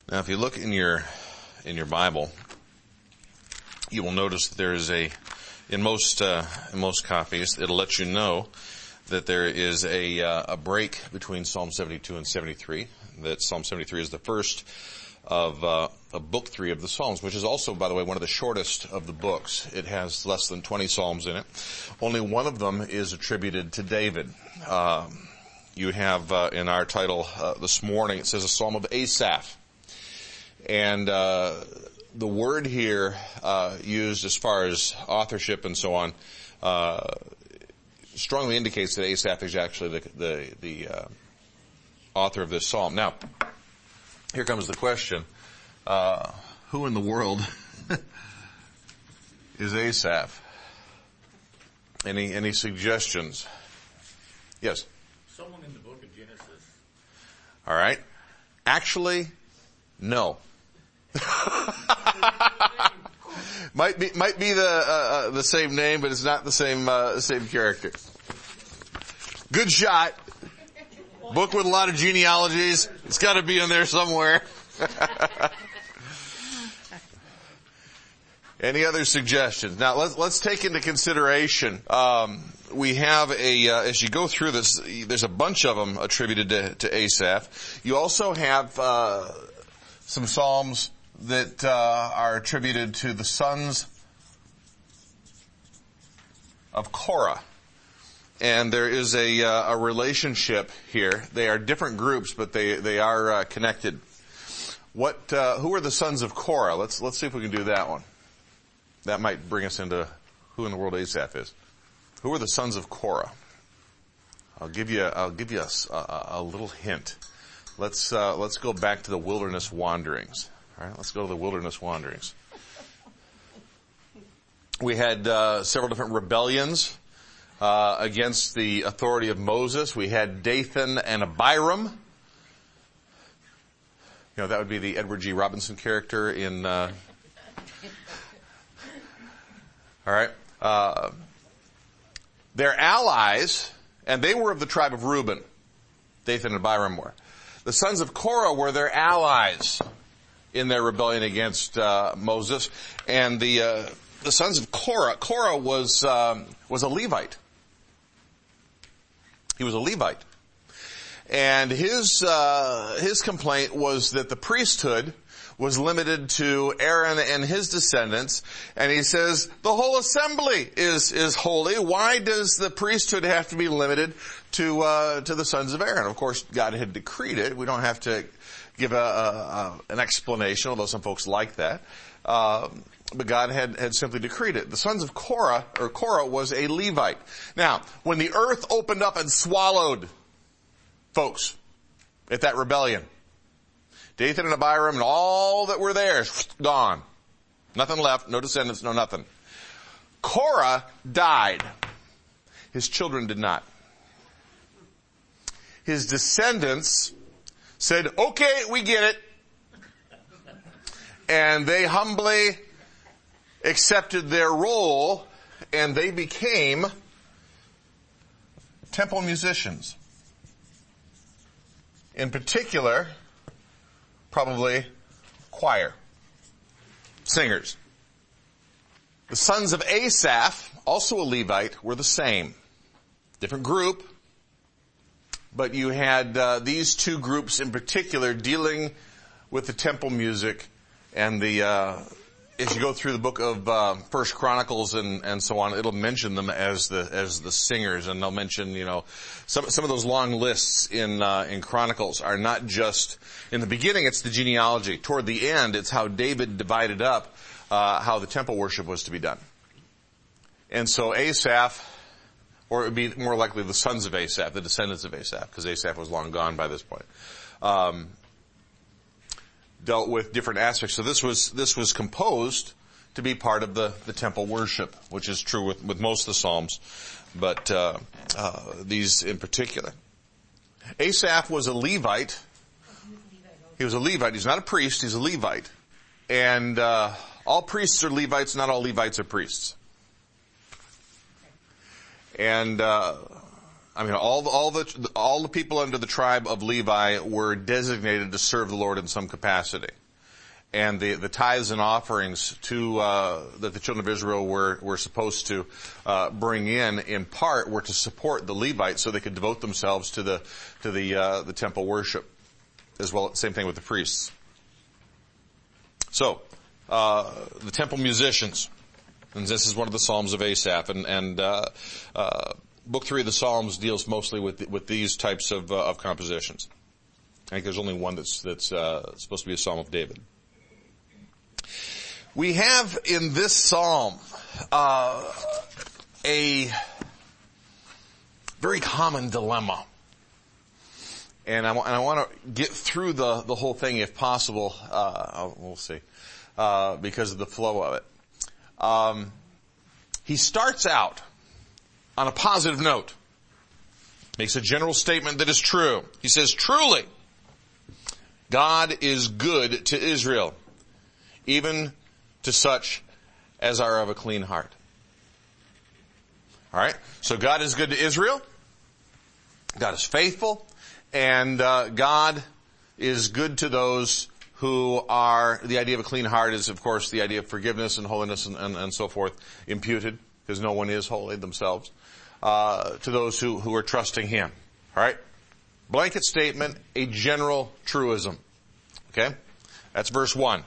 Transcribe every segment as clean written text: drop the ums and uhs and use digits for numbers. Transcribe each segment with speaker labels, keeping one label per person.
Speaker 1: Now, if you look in your Bible, you will notice that there is in most copies, it'll let you know that there is a break between Psalm 72 and 73. That Psalm 73 is the first of book 3 of the Psalms, which is also, by the way, one of the shortest of the books. It has less than 20 Psalms in it. Only one of them is attributed to David. You have in our title this morning, it says a Psalm of Asaph. And the word here used as far as authorship and so on strongly indicates that Asaph is actually the author of this psalm. Now, here comes the question: who in the world is Asaph? Any suggestions? Yes.
Speaker 2: Someone in the book of Genesis.
Speaker 1: All right. Actually, no. might be the same name, but it's not the same character. Good shot. Book with a lot of genealogies. It's got to be in there somewhere. Any other suggestions? Now let's take into consideration. We have as you go through this, there's a bunch of them attributed to Asaph. You also have some psalms that are attributed to the sons of Korah. And there is a relationship here. They are different groups, but they are connected. Who are the sons of Korah? Let's see if we can do that one. That might bring us into who in the world Asaph is. Who are the sons of Korah? I'll give you a little hint. Let's go back to the wilderness wanderings. All right, let's go to the wilderness wanderings. We had several different rebellions against the authority of Moses. We had Dathan and Abiram. That would be the Edward G. Robinson character in. All right, they're allies, and they were of the tribe of Reuben. Dathan and Abiram were. The sons of Korah were their allies in their rebellion against Moses, and the sons of Korah. Korah was a Levite. He was a Levite, and his complaint was that the priesthood was limited to Aaron and his descendants, and he says the whole assembly is holy. Why does the priesthood have to be limited to the sons of Aaron? Of course, God had decreed it. We don't have to give an explanation, although some folks like that. But God had simply decreed it. The sons of Korah was a Levite. Now, when the earth opened up and swallowed folks at that rebellion, Dathan and Abiram and all that were there, gone. Nothing left, no descendants, no nothing. Korah died. His children did not. His descendants said, okay, we get it. And they humbly accepted their role, and they became temple musicians. In particular, probably choir, singers. The sons of Asaph, also a Levite, were the same. Different group, but you had these two groups in particular dealing with the temple music, and as you go through the book of First Chronicles and so on, it'll mention them as the singers, and they'll mention some of those long lists in Chronicles are not just in the beginning. It's the genealogy. Toward the end, it's how David divided up how the temple worship was to be done. And so Asaph, or it would be more likely the sons of Asaph, the descendants of Asaph, because Asaph was long gone by this point, dealt with different aspects. So this was composed to be part of the temple worship, which is true with most of the Psalms, but these in particular. Asaph was a Levite. He was a Levite. He's not a priest. He's a Levite. And all priests are Levites. Not all Levites are priests. And I mean, all the people under the tribe of Levi were designated to serve the Lord in some capacity. And the tithes and offerings that the children of Israel were supposed to bring in part, were to support the Levites so they could devote themselves to the temple worship, as well. Same thing with the priests. So the temple musicians, and this is one of the Psalms of Asaph, and Book 3 of the Psalms deals mostly with these types of compositions. I think there's only one that's supposed to be a Psalm of David. We have in this psalm a very common dilemma, and I want to get through the whole thing if possible. We'll see, because of the flow of it. He starts out on a positive note, makes a general statement that is true. He says, "Truly, God is good to Israel, even to such as are of a clean heart." All right. So God is good to Israel. God is faithful. And God is good to those who are, the idea of a clean heart is, of course, the idea of forgiveness and holiness and so forth imputed, because no one is holy themselves, to those who are trusting Him. All right. Blanket statement, a general truism. Okay. That's verse 1.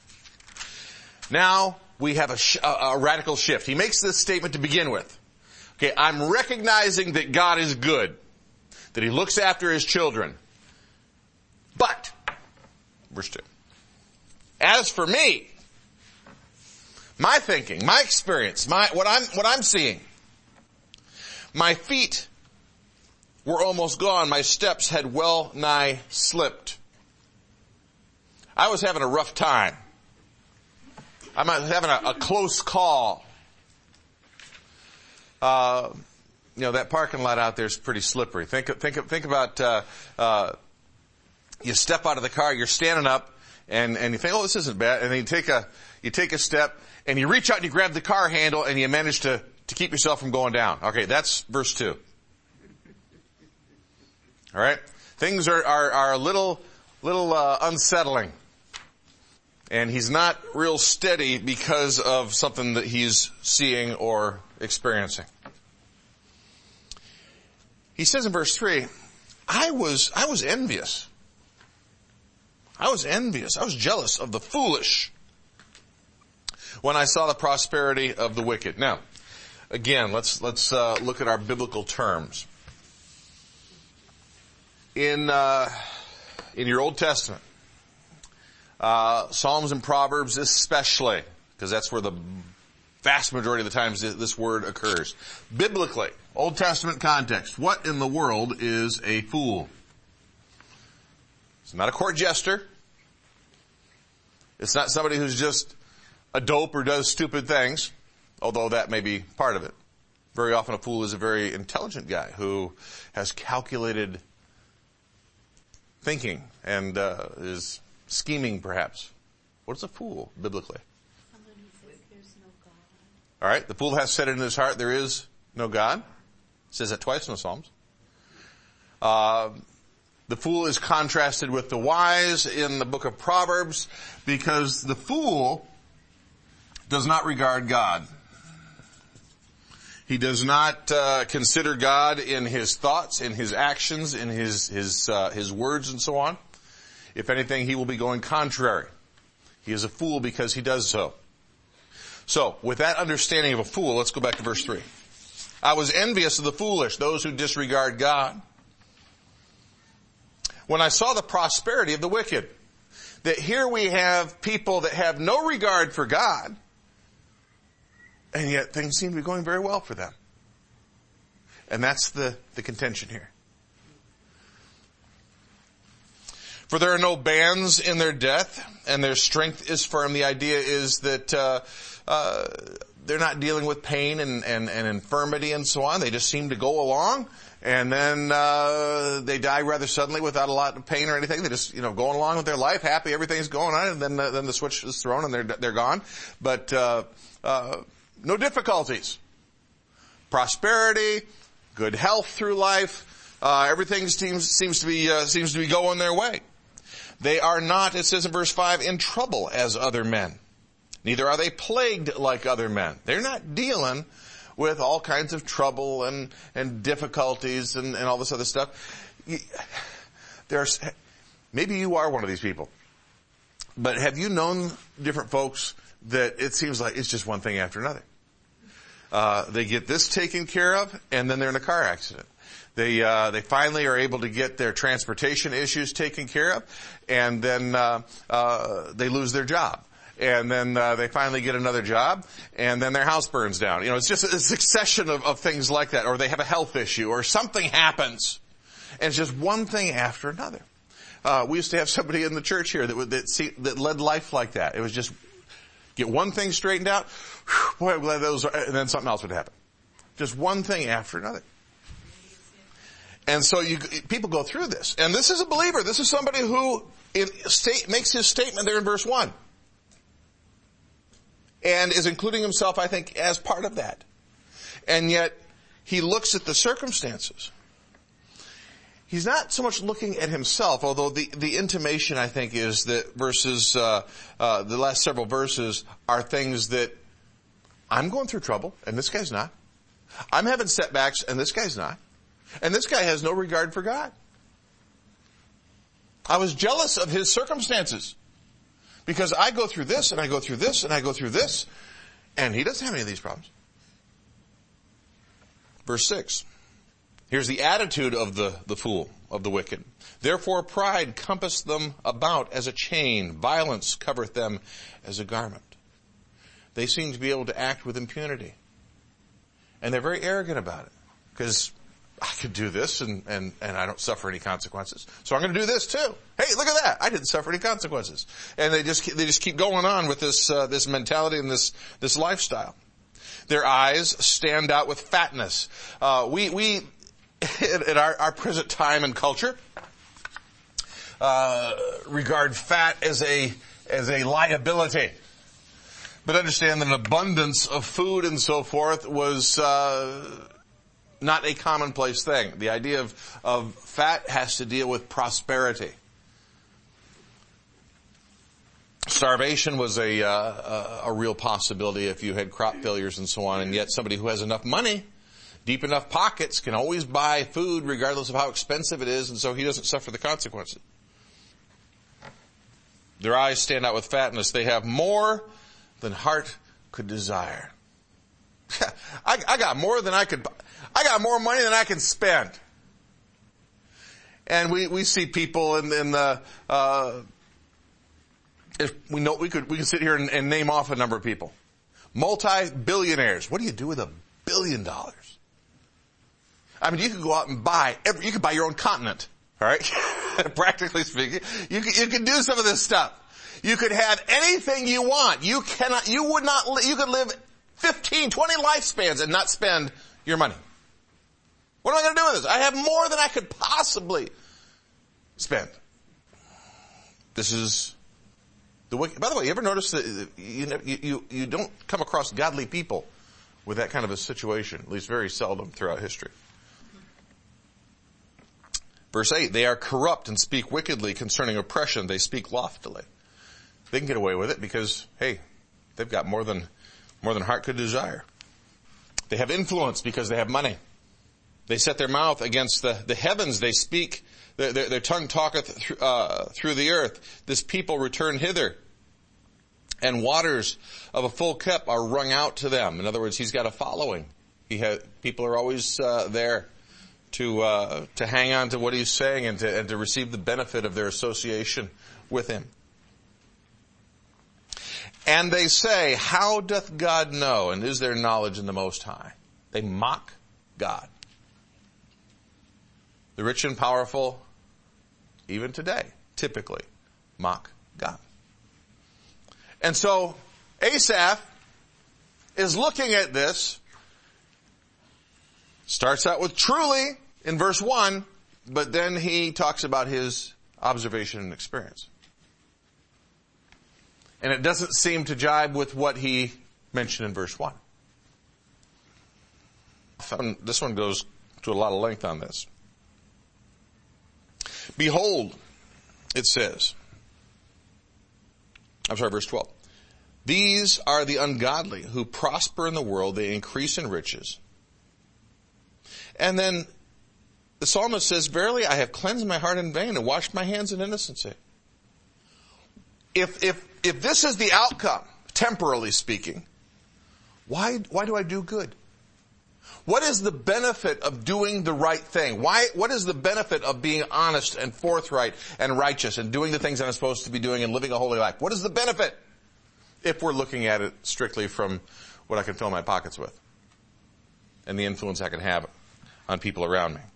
Speaker 1: Now we have a radical shift. He makes this statement to begin with. Okay, I'm recognizing that God is good, that He looks after His children. But, verse 2, as for me, my thinking, my experience, what I'm seeing, my feet were almost gone. My steps had well nigh slipped. I was having a rough time. I'm having a close call. That parking lot out there is pretty slippery. Think about, you step out of the car, you're standing up, and you think, oh, this isn't bad. And then you take a step, and you reach out and you grab the car handle, and you manage to keep yourself from going down. Okay, that's verse 2. All right? Things are a little unsettling. And he's not real steady because of something that he's seeing or experiencing. He says in verse 3, I was envious. I was envious. I was jealous of the foolish when I saw the prosperity of the wicked. Now, again, let's look at our biblical terms. In your Old Testament, Psalms and Proverbs especially, because that's where the vast majority of the times this word occurs. Biblically, Old Testament context, what in the world is a fool? It's not a court jester. It's not somebody who's just a dope or does stupid things, although that may be part of it. Very often a fool is a very intelligent guy who has calculated thinking and is scheming, perhaps. What is a fool, biblically?
Speaker 3: Someone who says there's no God.
Speaker 1: All right, the fool has said in his heart, there is no God. It says that twice in the Psalms. The fool is contrasted with the wise in the book of Proverbs because the fool does not regard God. He does not consider God in his thoughts, in his actions, in his words, and so on. If anything, he will be going contrary. He is a fool because he does so. So, with that understanding of a fool, let's go back to verse 3. I was envious of the foolish, those who disregard God, when I saw the prosperity of the wicked. That here we have people that have no regard for God, and yet things seem to be going very well for them. And that's the contention here. For there are no bands in their death, and their strength is firm. The idea is that they're not dealing with pain and infirmity and so on. They just seem to go along, and then they die rather suddenly without a lot of pain or anything. They just, going along with their life, happy, everything's going on, and then the switch is thrown and they're gone. But no difficulties. Prosperity, good health through life. Everything seems to be going their way. They are not, it says in verse 5, in trouble as other men. Neither are they plagued like other men. They're not dealing with all kinds of trouble and difficulties and all this other stuff. Maybe you are one of these people. But have you known different folks that it seems like it's just one thing after another? They get this taken care of, and then they're in a car accident. They finally are able to get their transportation issues taken care of, and then they lose their job. And then they finally get another job, and then their house burns down. It's just a succession of things like that. Or they have a health issue, or something happens. And it's just one thing after another. We used to have somebody in the church here that led life like that. It was just get one thing straightened out, boy, I'm glad those are, and then something else would happen. Just one thing after another. And so people go through this. And this is a believer. This is somebody who makes his statement there in verse 1. And is including himself, I think, as part of that. And yet, he looks at the circumstances. He's not so much looking at himself, although the intimation, I think, is that the last several verses are things that I'm going through trouble, and this guy's not. I'm having setbacks, and this guy's not. And this guy has no regard for God. I was jealous of his circumstances. Because I go through this, and I go through this, and I go through this, and he doesn't have any of these problems. Verse 6. Here's the attitude of the fool, of the wicked. Therefore pride compasseth them about as a chain. Violence covereth them as a garment. They seem to be able to act with impunity. And they're very arrogant about it. Because I could do this and I don't suffer any consequences. So I'm going to do this too. Hey, look at that. I didn't suffer any consequences. And they just keep going on with this mentality and this lifestyle. Their eyes stand out with fatness. We at our present time and culture, regard fat as a liability. But understand that an abundance of food and so forth was, not a commonplace thing. The idea of fat has to deal with prosperity. Starvation was a real possibility if you had crop failures and so on, and yet somebody who has enough money, deep enough pockets, can always buy food regardless of how expensive it is, and so he doesn't suffer the consequences. Their eyes stand out with fatness. They have more than heart could desire. I got more than I got more money than I can spend. And we see people in the, if we can sit here and name off a number of people. Multi-billionaires. What do you do with $1 billion? I mean, you could go out and you could buy your own continent. All right? Practically speaking. You could do some of this stuff. You could have anything you want. You could live 15, 20 lifespans and not spend your money. What am I going to do with this? I have more than I could possibly spend. This is the wicked. By the way, you ever notice that you don't come across godly people with that kind of a situation, at least very seldom throughout history. Verse 8, they are corrupt and speak wickedly concerning oppression. They speak loftily. They can get away with it because, hey, they've got more than heart could desire. They have influence because they have money. They set their mouth against the heavens. They speak, their tongue talketh through the earth. This people return hither. And waters of a full cup are wrung out to them. In other words, he's got a following. People are always there to hang on to what he's saying and to receive the benefit of their association with him. And they say, how doth God know? And is there knowledge in the Most High? They mock God. The rich and powerful, even today, typically mock God. And so Asaph is looking at this, starts out with truly in verse 1, but then he talks about his observation and experience. And it doesn't seem to jibe with what he mentioned in verse 1. This one goes to a lot of length on this. Behold, it says, verse 12. These are the ungodly who prosper in the world, they increase in riches. And then the psalmist says, verily I have cleansed my heart in vain and washed my hands in innocency. If this is the outcome, temporally speaking, why do I do good? What is the benefit of doing the right thing? What is the benefit of being honest and forthright and righteous and doing the things I'm supposed to be doing and living a holy life? What is the benefit if we're looking at it strictly from what I can fill my pockets with and the influence I can have on people around me?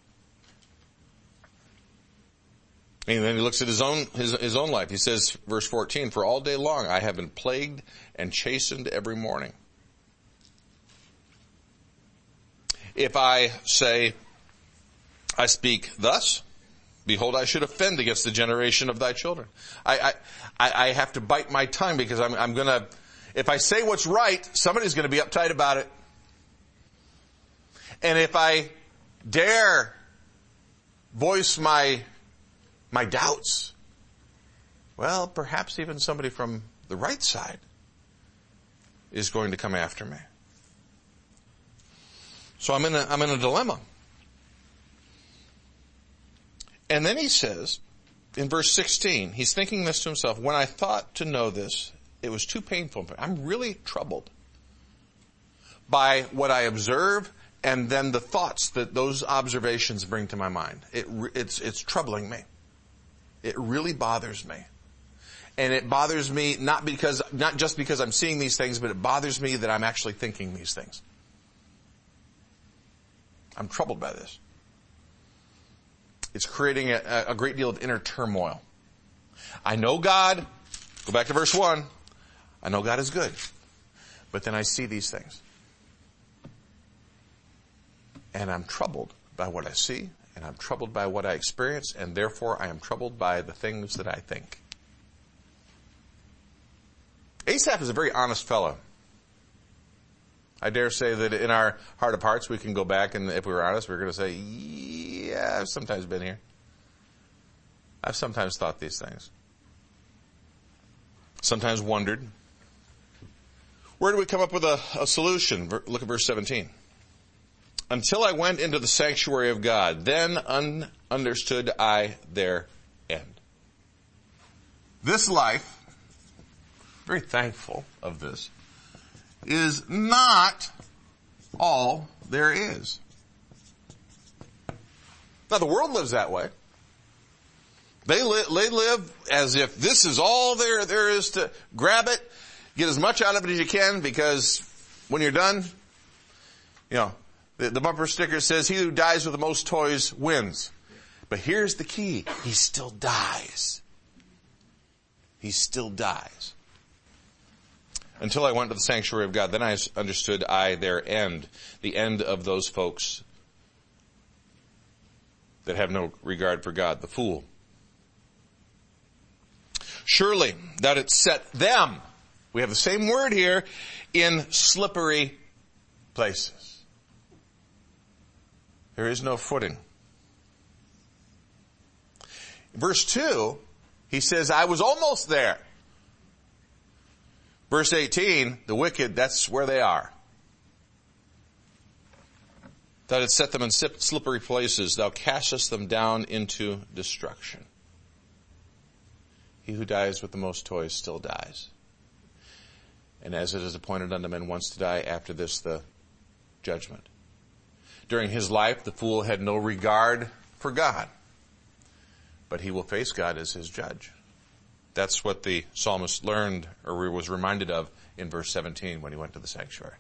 Speaker 1: And then he looks at his own life. He says, verse 14, for all day long I have been plagued and chastened every morning. If I say, I speak thus, behold, I should offend against the generation of thy children. I have to bite my tongue because I'm gonna, if I say what's right, somebody's gonna be uptight about it. And if I dare voice my doubts, well, perhaps even somebody from the right side is going to come after me. So I'm in a dilemma. And then he says, in verse 16, he's thinking this to himself, when I thought to know this, it was too painful for me. I'm really troubled by what I observe and then the thoughts that those observations bring to my mind. It's troubling me. It really bothers me. And it bothers me not just because I'm seeing these things, but it bothers me that I'm actually thinking these things. I'm troubled by this. It's creating a great deal of inner turmoil. I know God, go back to verse 1, I know God is good. But then I see these things. And I'm troubled by what I see, and I'm troubled by what I experience, and therefore I am troubled by the things that I think. Asaph is a very honest fellow. I dare say that in our heart of hearts, we can go back and if we were honest, we're going to say, yeah, I've sometimes been here. I've sometimes thought these things. Sometimes wondered. Where do we come up with a solution? Look at verse 17. Until I went into the sanctuary of God, then understood I their end. This life, very thankful of this, is not all there is. Now the world lives that way. They live as if this is all there is to grab it, get as much out of it as you can, because when you're done, the bumper sticker says, he who dies with the most toys wins. But here's the key. He still dies. He still dies. Until I went to the sanctuary of God, then I understood their end, the end of those folks that have no regard for God, the fool. Surely that it set them, we have the same word here, in slippery places. There is no footing. Verse 2, he says, I was almost there. Verse 18, the wicked, that's where they are. That it set them in slippery places. Thou castest them down into destruction. He who dies with the most toys still dies. And as it is appointed unto men once to die, after this the judgment. During his life, the fool had no regard for God. But he will face God as his judge. That's what the psalmist learned or was reminded of in verse 17 when he went to the sanctuary.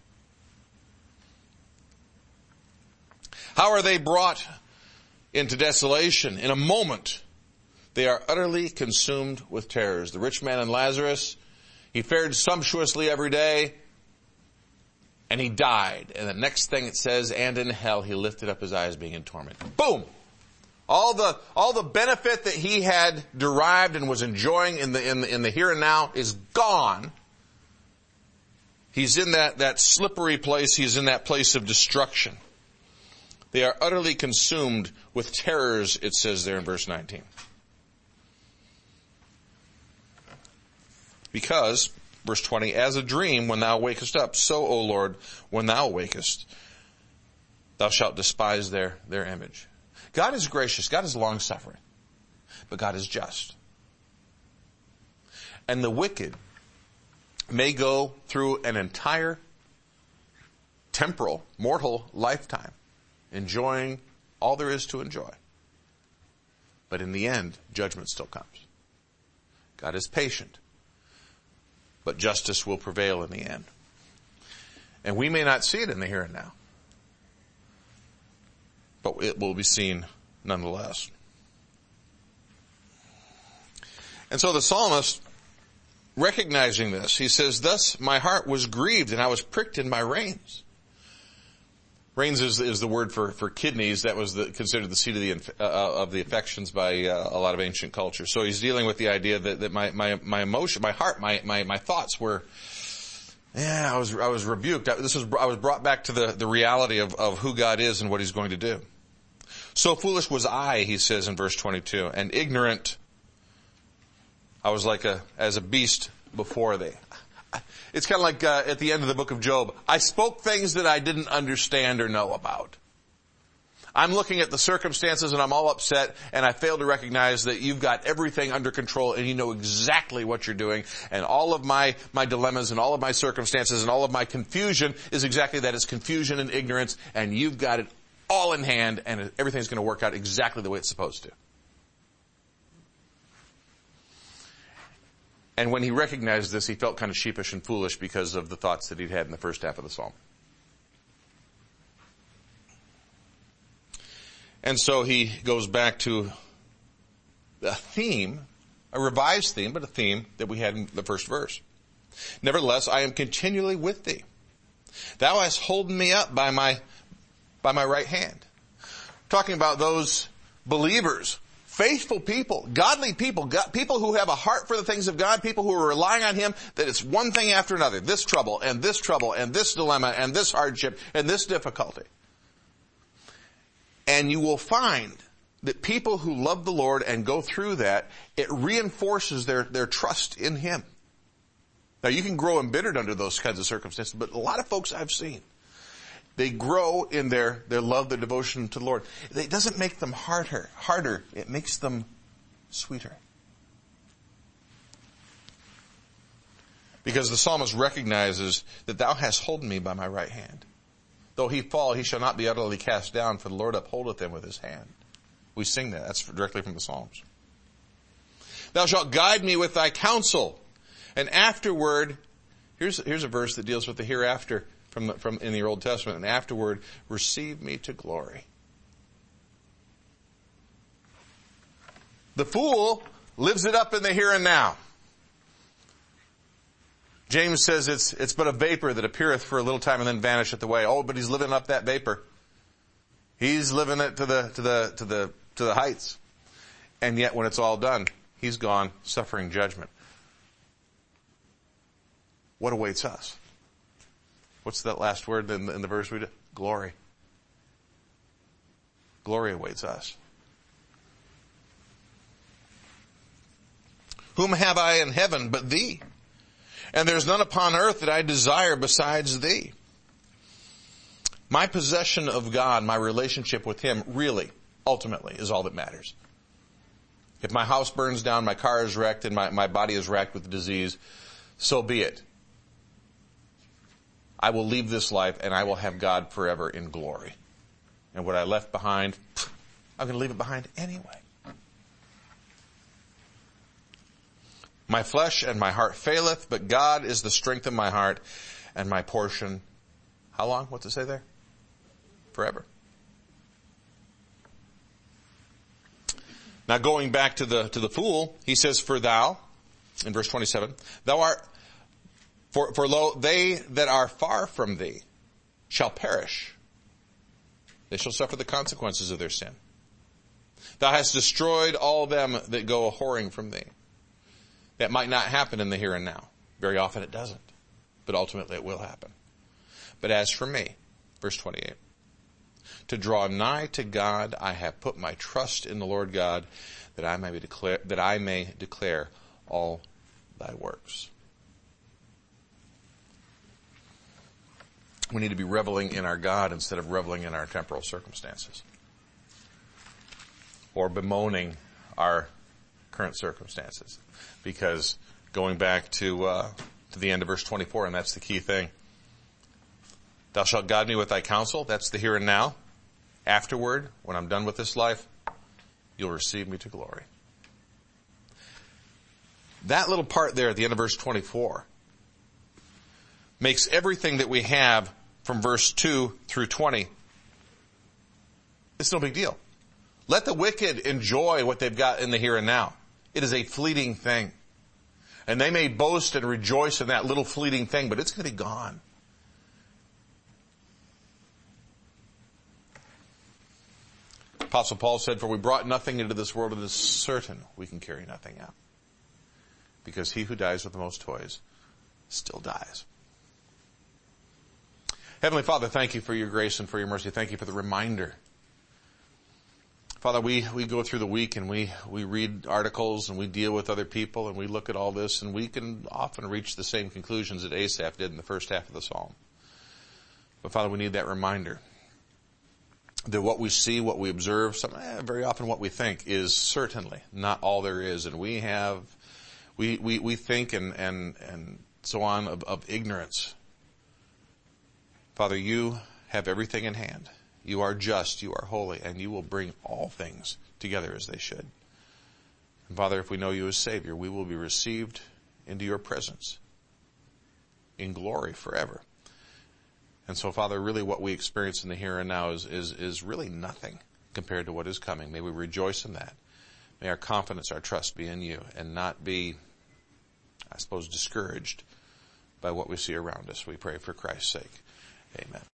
Speaker 1: How are they brought into desolation? In a moment, they are utterly consumed with terrors. The rich man and Lazarus, he fared sumptuously every day, and he died. And the next thing it says, and in hell he lifted up his eyes being in torment. Boom! All the benefit that he had derived and was enjoying in the here and now is gone. He's in that slippery place. He's in that place of destruction. They are utterly consumed with terrors, it says there in verse 19. Because, verse 20, as a dream when thou wakest up, so, O Lord, when thou awakest, thou shalt despise their image. God is gracious. God is long-suffering. But God is just. And the wicked may go through an entire temporal, mortal lifetime enjoying all there is to enjoy. But in the end, judgment still comes. God is patient. But justice will prevail in the end. And we may not see it in the here and now. But it will be seen nonetheless. And so the psalmist, recognizing this, he says, thus my heart was grieved and I was pricked in my reins. Reins is the word for kidneys. That was considered the seat of the affections by a lot of ancient cultures. So he's dealing with the idea that my emotion, my heart, my thoughts were, I was rebuked. I was brought back to the reality of who God is and what he's going to do. So foolish was I, he says in verse 22, and ignorant. I was as a beast before thee. It's kind of like at the end of the book of Job. I spoke things that I didn't understand or know about. I'm looking at the circumstances and I'm all upset and I fail to recognize that you've got everything under control and you know exactly what you're doing. And all of my dilemmas and all of my circumstances and all of my confusion is exactly that. It's confusion and ignorance, and you've got it all in hand and everything's going to work out exactly the way it's supposed to. And when he recognized this, he felt kind of sheepish and foolish because of the thoughts that he'd had in the first half of the psalm. And so he goes back to a theme, a revised theme, but a theme that we had in the first verse. Nevertheless, I am continually with thee. Thou hast holden me up by my right hand. Talking about those believers, faithful people, godly people, people who have a heart for the things of God, people who are relying on him, that it's one thing after another, this trouble and this dilemma and this hardship and this difficulty. And you will find that people who love the Lord and go through that, it reinforces their trust in him. Now you can grow embittered under those kinds of circumstances, but a lot of folks I've seen, they grow in their love, their devotion to the Lord. It doesn't make them harder. It makes them sweeter. Because the psalmist recognizes that thou hast holden me by my right hand. Though he fall, he shall not be utterly cast down, for the Lord upholdeth him with his hand. We sing that. That's directly from the Psalms. Thou shalt guide me with thy counsel. And afterward, here's a verse that deals with the hereafter. From in the Old Testament, and afterward, receive me to glory. The fool lives it up in the here and now. James says it's but a vapor that appeareth for a little time and then vanisheth away. Oh, but he's living up that vapor. He's living it to the heights. And yet when it's all done, he's gone suffering judgment. What awaits us? What's that last word in the verse we did? Glory. Glory awaits us. Whom have I in heaven but thee? And there's none upon earth that I desire besides thee. My possession of God, my relationship with him, really, ultimately, is all that matters. If my house burns down, my car is wrecked, and my body is racked with disease, so be it. I will leave this life and I will have God forever in glory. And what I left behind, I'm going to leave it behind anyway. My flesh and my heart faileth, but God is the strength of my heart and my portion. How long? What's it say there? Forever. Now going back to the fool, he says, for thou, in verse 27, thou art, for lo, they that are far from thee shall perish. They shall suffer the consequences of their sin. Thou hast destroyed all them that go a-whoring from thee. That might not happen in the here and now. Very often it doesn't. But ultimately it will happen. But as for me, verse 28, To draw nigh to God, I have put my trust in the Lord God, that I may declare all thy works. We need to be reveling in our God instead of reveling in our temporal circumstances, or bemoaning our current circumstances. Because going back to the end of verse 24, and that's the key thing. Thou shalt guide me with thy counsel. That's the here and now. Afterward, when I'm done with this life, you'll receive me to glory. That little part there at the end of verse 24 makes everything that we have from verse 2 through 20, it's no big deal. Let the wicked enjoy what they've got in the here and now. It is a fleeting thing. And they may boast and rejoice in that little fleeting thing, but it's going to be gone. Apostle Paul said, for we brought nothing into this world, it is certain we can carry nothing out. Because he who dies with the most toys still dies. Heavenly Father, thank you for your grace and for your mercy. Thank you for the reminder. Father, we go through the week and we read articles and we deal with other people and we look at all this and we can often reach the same conclusions that Asaph did in the first half of the psalm. But Father, we need that reminder that what we see, what we observe, very often what we think is certainly not all there is. And we think and so on of ignorance. Father, you have everything in hand. You are just, you are holy, and you will bring all things together as they should. And Father, if we know you as Savior, we will be received into your presence in glory forever. And so, Father, really what we experience in the here and now is really nothing compared to what is coming. May we rejoice in that. May our confidence, our trust be in you and not be, I suppose, discouraged by what we see around us. We pray for Christ's sake. Amen.